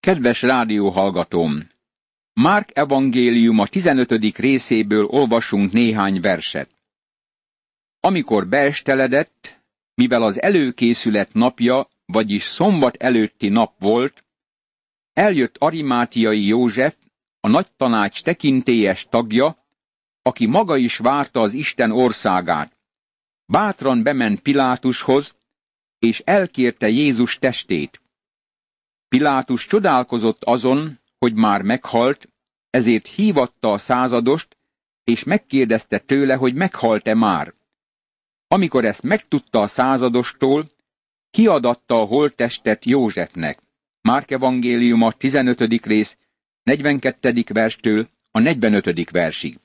Kedves rádióhallgatóm! Márk evangéliuma 15. részéből olvasunk néhány verset. Amikor beesteledett, mivel az előkészület napja, vagyis szombat előtti nap volt, eljött Arimátiai József, a nagytanács tekintélyes tagja, aki maga is várta az Isten országát. Bátran bement Pilátushoz, és elkérte Jézus testét. Pilátus csodálkozott azon, hogy már meghalt, ezért hívatta a századost, és megkérdezte tőle, hogy meghalt-e már. Amikor ezt megtudta a századostól, kiadatta a holttestet Józsefnek. Márk evangéliuma 15. rész, 42. verstől a 45. versig.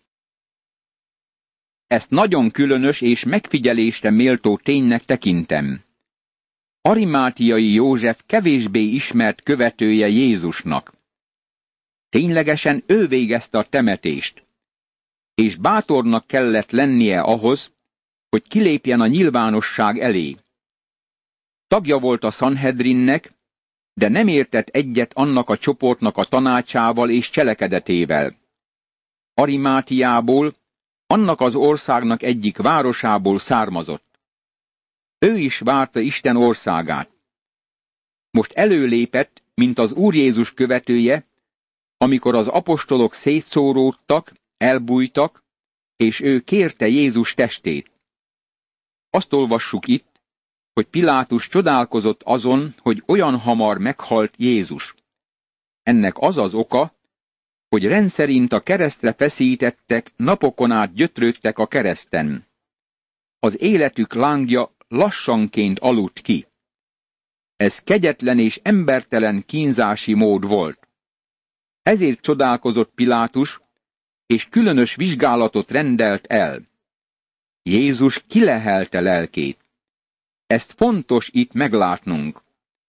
Ezt nagyon különös és megfigyelésre méltó ténynek tekintem. Arimátiai József kevésbé ismert követője Jézusnak. Ténylegesen ő végezte a temetést, és bátornak kellett lennie ahhoz, hogy kilépjen a nyilvánosság elé. Tagja volt a Sanhedrinnek, de nem értett egyet annak a csoportnak a tanácsával és cselekedetével. Arimátiából, annak az országnak egyik városából származott. Ő is várta Isten országát. Most előlépett, mint az Úr Jézus követője, amikor az apostolok szétszóródtak, elbújtak, és ő kérte Jézus testét. Azt olvassuk itt, hogy Pilátus csodálkozott azon, hogy olyan hamar meghalt Jézus. Ennek az az oka, hogy rendszerint a keresztre feszítettek, napokon át gyötrődtek a kereszten. Az életük lángja lassanként aludt ki. Ez kegyetlen és embertelen kínzási mód volt. Ezért csodálkozott Pilátus, és különös vizsgálatot rendelt el. Jézus kilehelte lelkét. Ezt fontos itt meglátnunk.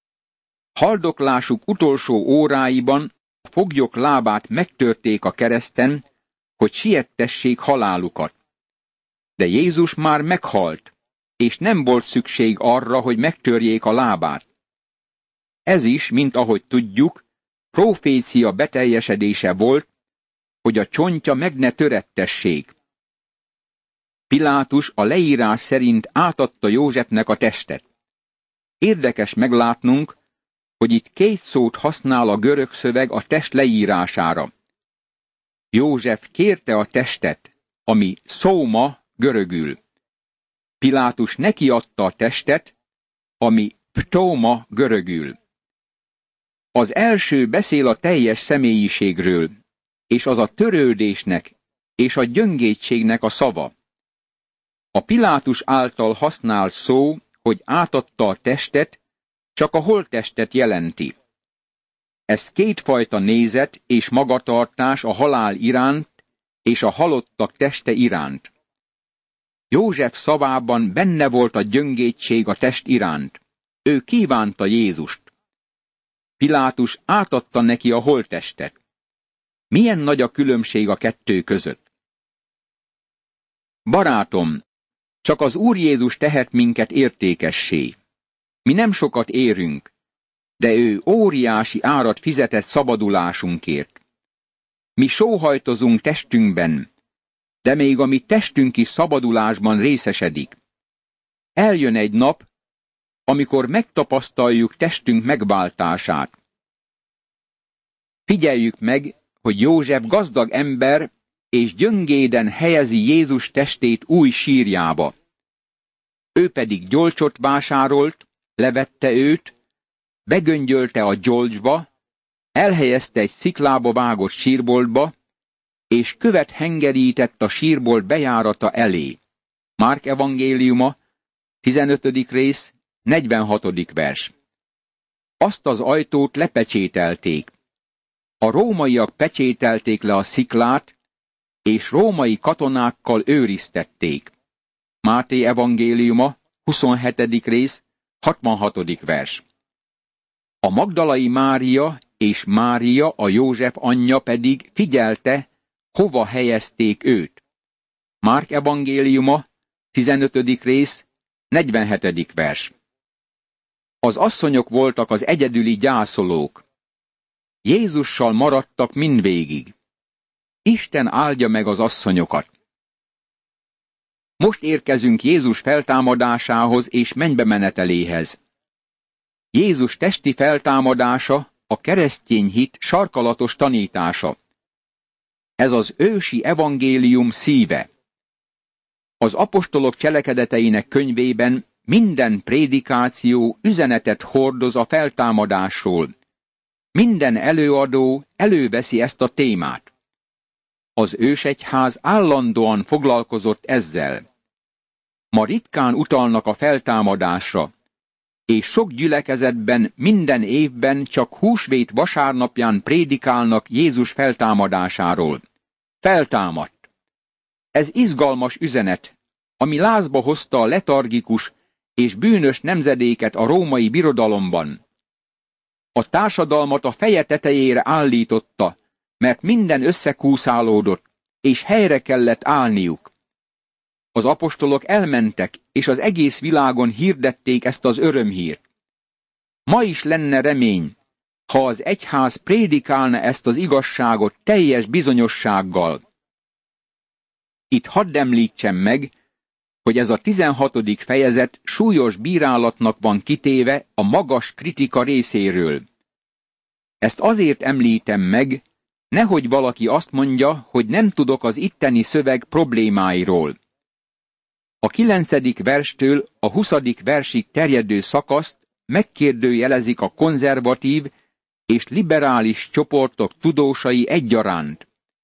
Haldoklásuk utolsó óráiban a foglyok lábát megtörték a kereszten, hogy siettessék halálukat. De Jézus már meghalt, és nem volt szükség arra, hogy megtörjék a lábát. Ez is, mint ahogy tudjuk, profécia beteljesedése volt, hogy a csontja meg ne törettessék. Pilátus a leírás szerint átadta Józsefnek a testet. Érdekes meglátnunk, hogy itt két szót használ a görög szöveg a test leírására. József kérte a testet, ami szóma görögül. Pilátus neki adta a testet, ami ptóma görögül. Az első beszél a teljes személyiségről, és az a törődésnek és a gyöngétségnek a szava. A Pilátus által használt szó, hogy átadta a testet, csak a holttestet jelenti. Ez kétfajta nézet és magatartás a halál iránt és a halottak teste iránt. József szavában benne volt a gyöngétség a test iránt. Ő kívánta Jézust. Pilátus átadta neki a holttestet. Milyen nagy a különbség a kettő között? Barátom, csak az Úr Jézus tehet minket értékessé. Mi nem sokat érünk, de ő óriási árat fizetett szabadulásunkért. Mi sóhajtozunk testünkben, de még a mi testünk is szabadulásban részesedik. Eljön egy nap, amikor megtapasztaljuk testünk megváltását. Figyeljük meg, hogy József gazdag ember, és gyöngéden helyezi Jézus testét új sírjába. Ő pedig gyolcsot vásárolt, levette őt, begöngyölte a gyolcsba, elhelyezte egy sziklába vágott sírboltba, és követ hengerített a sírbolt bejárata elé. Márk evangéliuma, 15. rész, 46. vers. Azt az ajtót lepecsételték. A rómaiak pecsételték le a sziklát, és római katonákkal őriztették. Máté evangéliuma, 27. rész, 66. vers. A magdalai Mária és Mária, a József anyja pedig figyelte, hova helyezték őt. Márk evangéliuma, 15. rész, 47. vers. Az asszonyok voltak az egyedüli gyászolók. Jézussal maradtak mindvégig. Isten áldja meg az asszonyokat. Most érkezünk Jézus feltámadásához és mennybe meneteléhez. Jézus testi feltámadása a keresztény hit sarkalatos tanítása. Ez az ősi evangélium szíve. Az apostolok cselekedeteinek könyvében minden prédikáció üzenetet hordoz a feltámadásról. Minden előadó előveszi ezt a témát. Az ősegyház állandóan foglalkozott ezzel. Ma ritkán utalnak a feltámadásra, és sok gyülekezetben minden évben csak húsvét vasárnapján prédikálnak Jézus feltámadásáról. Feltámadt. Ez izgalmas üzenet, ami lázba hozta a letargikus és bűnös nemzedéket a római birodalomban. A társadalmat a feje tetejére állította, mert minden összekúszálódott, és helyre kellett állniuk. Az apostolok elmentek, és az egész világon hirdették ezt az örömhírt. Ma is lenne remény, ha az egyház prédikálna ezt az igazságot teljes bizonyossággal. Itt hadd említsem meg, hogy ez a 16. fejezet súlyos bírálatnak van kitéve a magas kritika részéről. Ezt azért említem meg, nehogy valaki azt mondja, hogy nem tudok az itteni szöveg problémáiról. A 9. verstől a 20. versig terjedő szakaszt megkérdőjelezik a konzervatív és liberális csoportok tudósai egyaránt.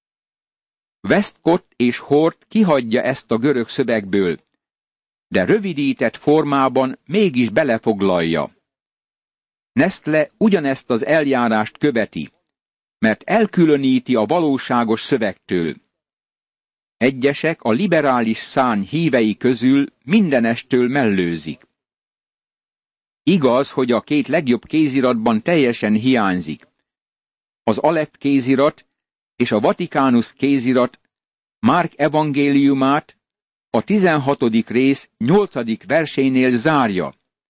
Westcott és Hort kihagyja ezt a görög szövegből, de rövidített formában mégis belefoglalja. Nestle ugyanezt az eljárást követi, mert elkülöníti a valóságos szövegtől. Egyesek a liberális szárny hívei közül mindenestől mellőzik. Igaz, hogy a két legjobb kéziratban teljesen hiányzik. Az Aleph kézirat és a Vatikanus kézirat Márk evangéliumát a 16. rész 8. versénél zárja.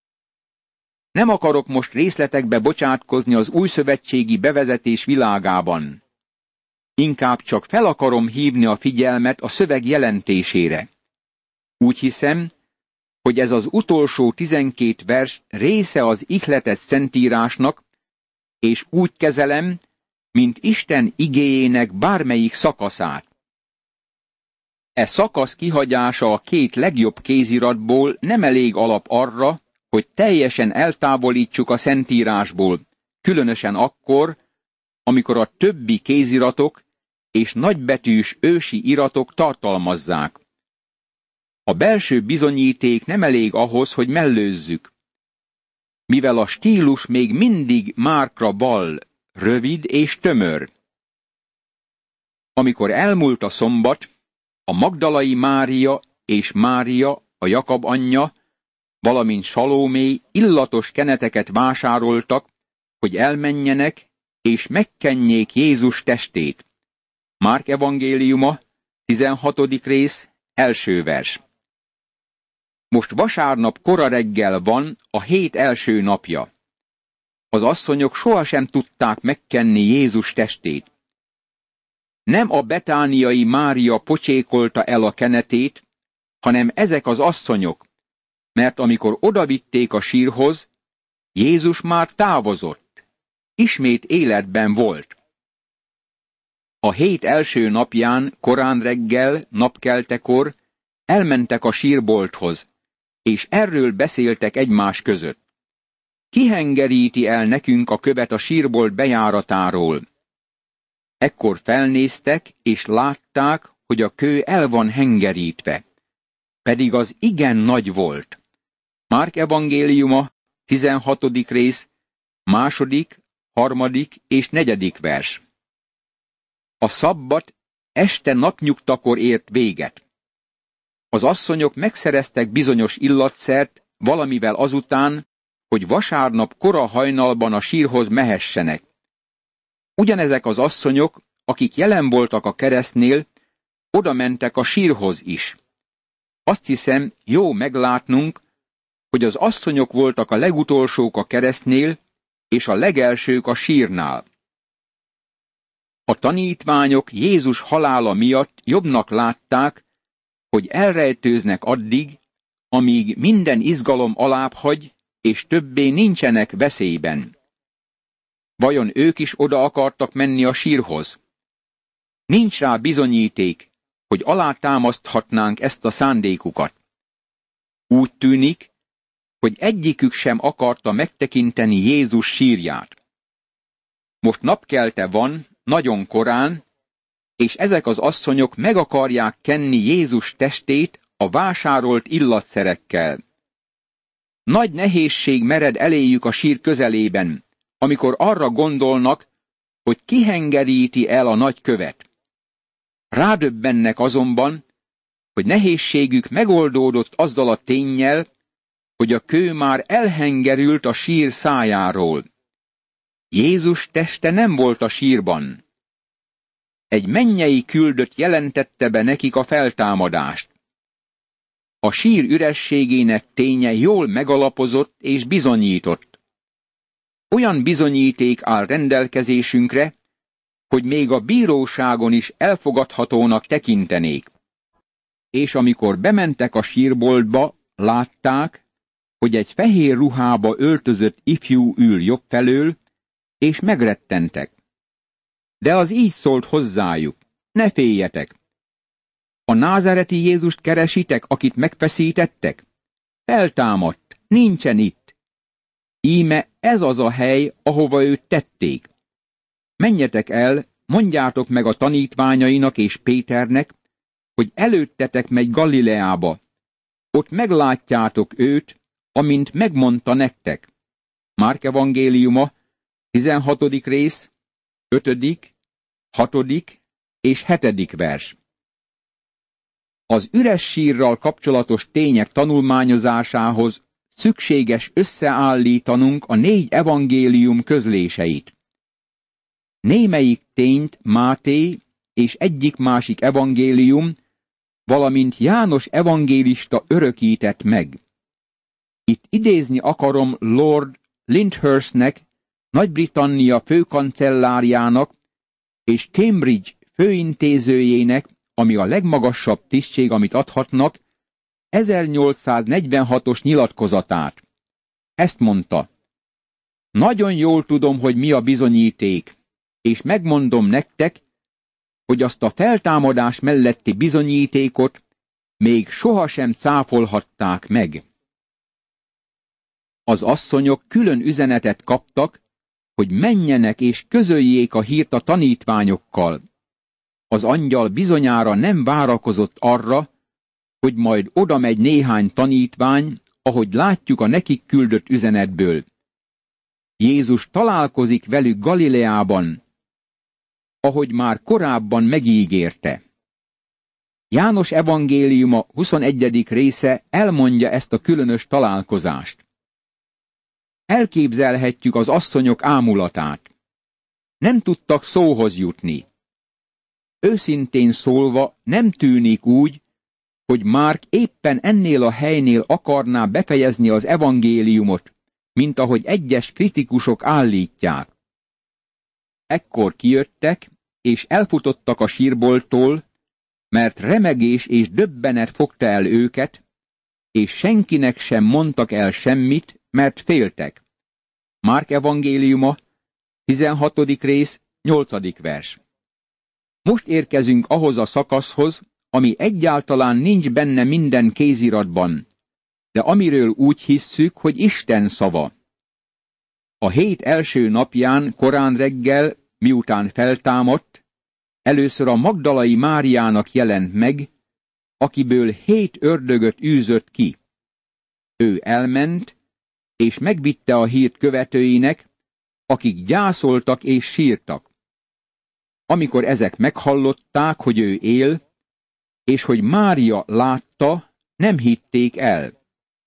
Nem akarok most részletekbe bocsátkozni az újszövetségi bevezetés világában. Inkább csak fel akarom hívni a figyelmet a szöveg jelentésére. Úgy hiszem, hogy ez az utolsó 12 vers része az ihletett szentírásnak, és úgy kezelem, mint Isten igéjének bármelyik szakaszát. E szakasz kihagyása a két legjobb kéziratból nem elég alap arra, hogy teljesen eltávolítsuk a szentírásból, különösen akkor, amikor a többi kéziratok és nagybetűs ősi iratok tartalmazzák. A belső bizonyíték nem elég ahhoz, hogy mellőzzük. Mivel a stílus még mindig Márkra vall, rövid és tömör. Amikor elmúlt a szombat, a magdalai Mária és Mária, a Jakab anyja, valamint Salómé illatos keneteket vásároltak, hogy elmenjenek és megkenjék Jézus testét. Márk evangéliuma, 16. rész, 1. vers. Most vasárnap kora reggel van, a hét első napja. Az asszonyok sohasem tudták megkenni Jézus testét. Nem a betániai Mária pocsékolta el a kenetét, hanem ezek az asszonyok, mert amikor odavitték a sírhoz, Jézus már távozott, ismét életben volt. A hét első napján, korán reggel, napkeltekor elmentek a sírbolthoz, és erről beszéltek egymás között. Ki hengeríti el nekünk a követ a sírbolt bejáratáról? Ekkor felnéztek, és látták, hogy a kő el van hengerítve, pedig az igen nagy volt. Márk evangéliuma, 16. rész, 2., 3. és 4. vers. A szabbat este napnyugtakor ért véget. Az asszonyok megszereztek bizonyos illatszert valamivel azután, hogy vasárnap kora hajnalban a sírhoz mehessenek. Ugyanezek az asszonyok, akik jelen voltak a keresztnél, oda mentek a sírhoz is. Azt hiszem, jó meglátnunk, hogy az asszonyok voltak a legutolsók a keresztnél, és a legelsők a sírnál. A tanítványok Jézus halála miatt jobbnak látták, hogy elrejtőznek addig, amíg minden izgalom alábbhagy, és többé nincsenek veszélyben. Vajon ők is oda akartak menni a sírhoz? Nincs rá bizonyíték, hogy alátámaszthatnánk ezt a szándékukat. Úgy tűnik, hogy egyikük sem akarta megtekinteni Jézus sírját. Most napkelte van, nagyon korán, és ezek az asszonyok meg akarják kenni Jézus testét a vásárolt illatszerekkel. Nagy nehézség mered eléjük a sír közelében, amikor arra gondolnak, hogy kihengeríti el a nagykövet. Rádöbbennek azonban, hogy nehézségük megoldódott azzal a ténnyel, hogy a kő már elhengerült a sír szájáról. Jézus teste nem volt a sírban. Egy mennyei küldött jelentette be nekik a feltámadást. A sír ürességének ténye jól megalapozott és bizonyított. Olyan bizonyíték áll rendelkezésünkre, hogy még a bíróságon is elfogadhatónak tekintenék. És amikor bementek a sírboltba, látták, hogy egy fehér ruhába öltözött ifjú ül jobb felől, és megrettentek. De az így szólt hozzájuk: ne féljetek! A názáreti Jézust keresitek, akit megfeszítettek? Feltámadt, nincsen itt. Íme ez az a hely, ahova őt tették. Menjetek el, mondjátok meg a tanítványainak és Péternek, hogy előttetek megy Galileába. Ott meglátjátok őt, amint megmondta nektek. Márk evangéliuma, 16. rész, 5., 6. és 7. vers. Az üres sírral kapcsolatos tények tanulmányozásához szükséges összeállítanunk a 4 evangélium közléseit. Némelyik tényt Máté és egyik-másik evangélium, valamint János evangélista örökített meg. Itt idézni akarom Lord Lyndhurstnek, Nagy-Britannia főkancellárjának és Cambridge főintézőjének, ami a legmagasabb tisztség, amit adhatnak, 1846-os nyilatkozatát. Ezt mondta: nagyon jól tudom, hogy mi a bizonyíték, és megmondom nektek, hogy azt a feltámadás melletti bizonyítékot még sohasem cáfolhatták meg. Az asszonyok külön üzenetet kaptak, hogy menjenek és közöljék a hírt a tanítványokkal. Az angyal bizonyára nem várakozott arra, hogy majd oda megy néhány tanítvány, ahogy látjuk a nekik küldött üzenetből. Jézus találkozik velük Galileában, ahogy már korábban megígérte. János evangéliuma 21. része elmondja ezt a különös találkozást. Elképzelhetjük az asszonyok ámulatát. Nem tudtak szóhoz jutni. Őszintén szólva nem tűnik úgy, hogy Márk éppen ennél a helynél akarná befejezni az evangéliumot, mint ahogy egyes kritikusok állítják. Ekkor kijöttek, és elfutottak a sírbolttól, mert remegés és döbbenet fogta el őket, és senkinek sem mondtak el semmit, mert féltek. Márk evangéliuma, 16. rész, 8. vers. Most érkezünk ahhoz a szakaszhoz, ami egyáltalán nincs benne minden kéziratban, de amiről úgy hisszük, hogy Isten szava. A hét első napján, korán reggel, miután feltámadt, először a magdalai Máriának jelent meg, akiből 7 ördögöt űzött ki. Ő elment, és megvitte a hírt követőinek, akik gyászoltak és sírtak. Amikor ezek meghallották, hogy ő él, és hogy Mária látta, nem hitték el.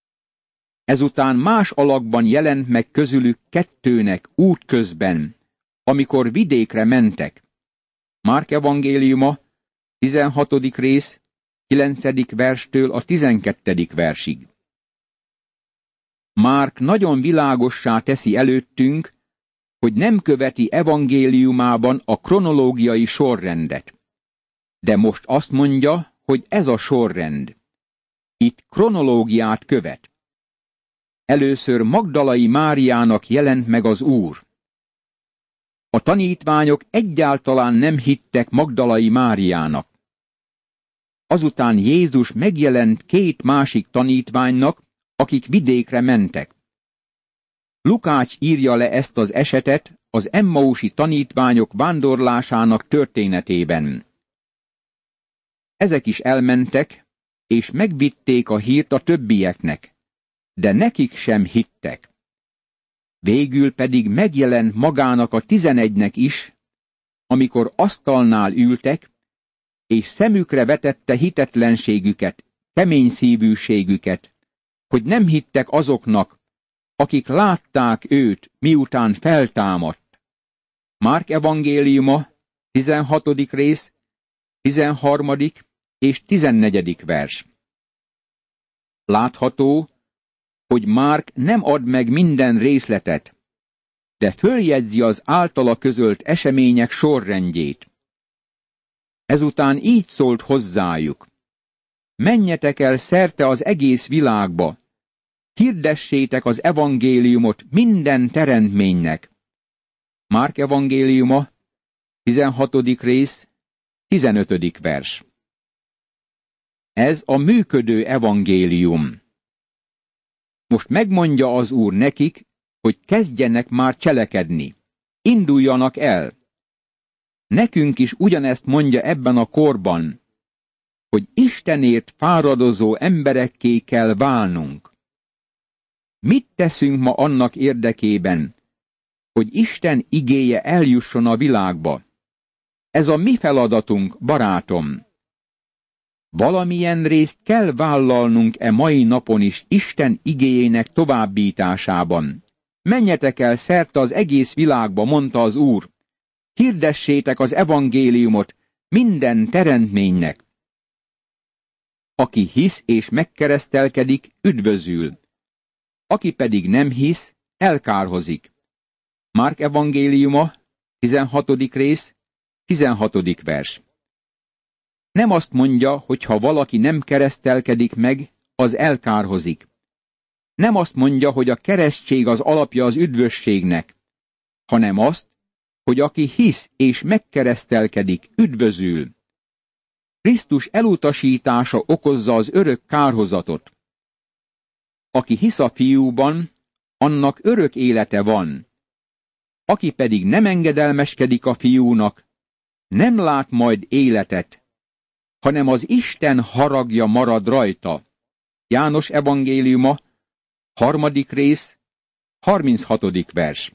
Ezután más alakban jelent meg közülük 2-nek útközben, amikor vidékre mentek. Márk evangéliuma, 16. rész, 9. verstől a 12. versig. Márk nagyon világossá teszi előttünk, hogy nem követi evangéliumában a kronológiai sorrendet. De most azt mondja, hogy ez a sorrend. Itt kronológiát követ. Először Magdalai Máriának jelent meg az Úr. A tanítványok egyáltalán nem hittek Magdalai Máriának. Azután Jézus megjelent 2 másik tanítványnak, akik vidékre mentek. Lukács írja le ezt az esetet az emmausi tanítványok vándorlásának történetében. Ezek is elmentek, és megvitték a hírt a többieknek, de nekik sem hittek. Végül pedig megjelent magának a 11-nek is, amikor asztalnál ültek, és szemükre vetette hitetlenségüket, kemény szívűségüket, hogy nem hittek azoknak, akik látták őt, miután feltámadt. Márk evangéliuma, 16. rész, 13. és 14. vers. Látható, hogy Márk nem ad meg minden részletet, de följegyzi az általa közölt események sorrendjét. Ezután így szólt hozzájuk: menjetek el szerte az egész világba, hirdessétek az evangéliumot minden teremtménynek. Márk evangéliuma, 16. rész, 15. vers. Ez a működő evangélium. Most megmondja az Úr nekik, hogy kezdjenek már cselekedni. Induljanak el. Nekünk is ugyanezt mondja ebben a korban, hogy Istenért fáradozó emberekké kell válnunk. Mit teszünk ma annak érdekében, hogy Isten igéje eljusson a világba? Ez a mi feladatunk, barátom. Valamilyen részt kell vállalnunk mai napon is Isten igéjének továbbításában. Menjetek el szerte az egész világba, mondta az Úr. Hirdessétek az evangéliumot minden teremtménynek. Aki hisz és megkeresztelkedik, üdvözül. Aki pedig nem hisz, elkárhozik. Márk evangéliuma, 16. rész, 16. vers. Nem azt mondja, hogy ha valaki nem keresztelkedik meg, az elkárhozik. Nem azt mondja, hogy a keresztség az alapja az üdvösségnek, hanem azt, hogy aki hisz és megkeresztelkedik, üdvözül. Krisztus elutasítása okozza az örök kárhozatot. Aki hisz a Fiúban, annak örök élete van. Aki pedig nem engedelmeskedik a Fiúnak, nem lát majd életet, hanem az Isten haragja marad rajta. János evangéliuma, 3. rész, 36. vers.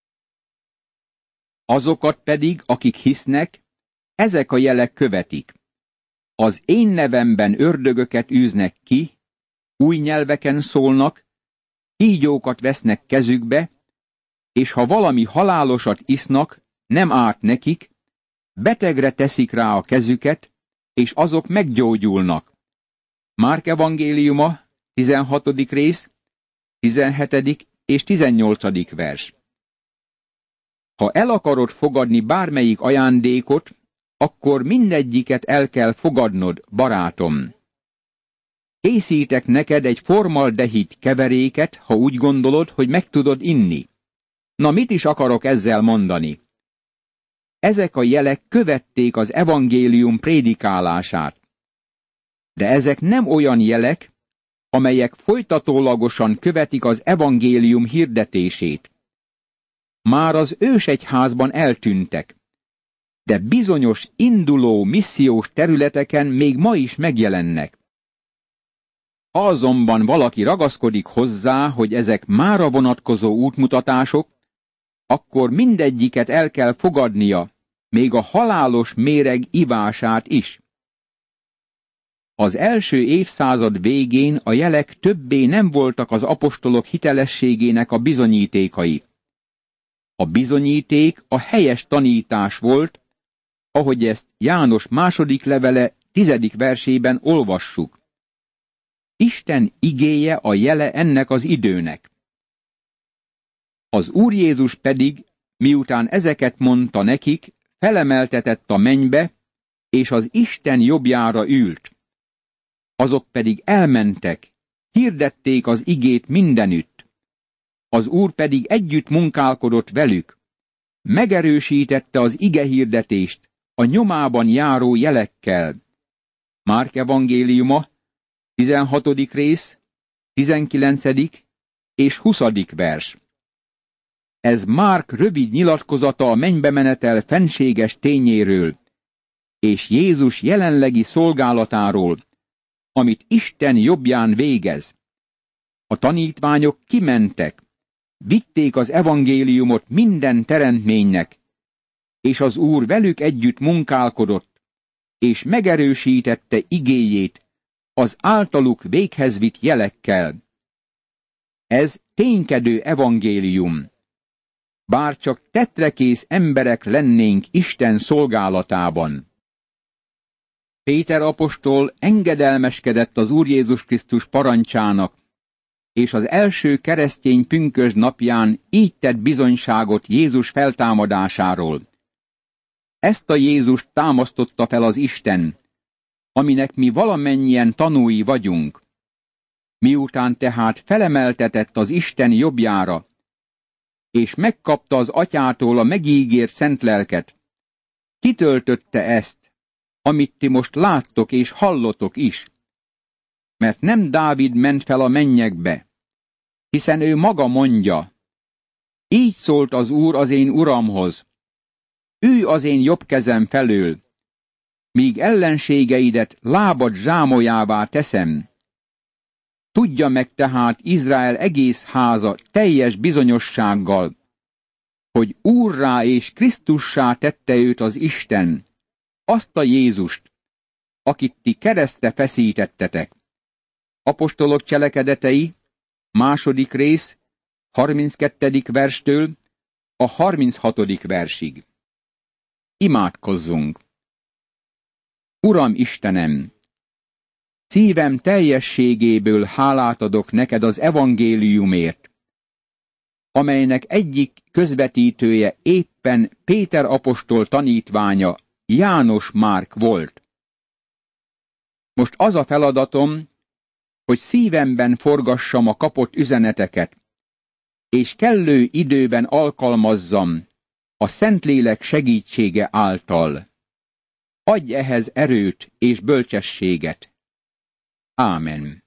Azokat pedig, akik hisznek, ezek a jelek követik. Az én nevemben ördögöket űznek ki, új nyelveken szólnak, kígyókat vesznek kezükbe, és ha valami halálosat isznak, nem árt nekik, betegre teszik rá a kezüket, és azok meggyógyulnak. Márk evangéliuma, 16. rész, 17. és 18. vers. Ha el akarod fogadni bármelyik ajándékot, akkor mindegyiket el kell fogadnod, barátom. Készítek neked egy formaldehid keveréket, ha úgy gondolod, hogy meg tudod inni. Na, mit is akarok ezzel mondani? Ezek a jelek követték az evangélium prédikálását. De ezek nem olyan jelek, amelyek folytatólagosan követik az evangélium hirdetését. Már az ősegyházban eltűntek, de bizonyos induló missziós területeken még ma is megjelennek. Ha azonban valaki ragaszkodik hozzá, hogy ezek mára vonatkozó útmutatások, akkor mindegyiket el kell fogadnia, még a halálos méreg ivását is. Az első évszázad végén a jelek többé nem voltak az apostolok hitelességének a bizonyítékai. A bizonyíték a helyes tanítás volt, ahogy ezt János második levele 10. versében olvassuk. Isten igéje a jele ennek az időnek. Az Úr Jézus pedig miután ezeket mondta nekik, felemeltetett a mennybe, és az Isten jobbjára ült. Azok pedig elmentek, hirdették az igét mindenütt. Az Úr pedig együtt munkálkodott velük, megerősítette az igehirdetést a nyomában járó jelekkel. Márk evangéliuma, 16. rész, 19. és 20. vers. Ez Márk rövid nyilatkozata a mennybe menetel fenséges tényéről, és Jézus jelenlegi szolgálatáról, amit Isten jobbján végez. A tanítványok kimentek, vitték az evangéliumot minden teremtménynek, és az Úr velük együtt munkálkodott, és megerősítette igéjét az általuk véghez vitt jelekkel. Ez ténykedő evangélium. Bár csak tetrekész emberek lennénk Isten szolgálatában. Péter apostol engedelmeskedett az Úr Jézus Krisztus parancsának, és az első keresztény pünkösd napján így tett bizonyságot Jézus feltámadásáról. Ezt a Jézust támasztotta fel az Isten, aminek mi valamennyien tanúi vagyunk. Miután tehát felemeltetett az Isten jobbjára, és megkapta az Atyától a megígért szent lelket, kitöltötte ezt, amit ti most láttok és hallotok is. Mert nem Dávid ment fel a mennyekbe, hiszen ő maga mondja, így szólt az Úr az én Uramhoz, ülj az én jobb kezem felől, míg ellenségeidet lábad zsámolyává teszem. Tudja meg tehát Izrael egész háza teljes bizonyossággal, hogy Úrrá és Krisztussá tette őt az Isten, azt a Jézust, akit ti keresztre feszítettetek. Apostolok cselekedetei, 2. rész, 32. verstől a 36. versig. Imádkozzunk! Uram Istenem! Szívem teljességéből hálát adok neked az evangéliumért, amelynek egyik közvetítője éppen Péter apostol tanítványa, János Márk volt. Most az a feladatom, hogy szívemben forgassam a kapott üzeneteket, és kellő időben alkalmazzam a Szentlélek segítsége által. Adj ehhez erőt és bölcsességet. Ámen.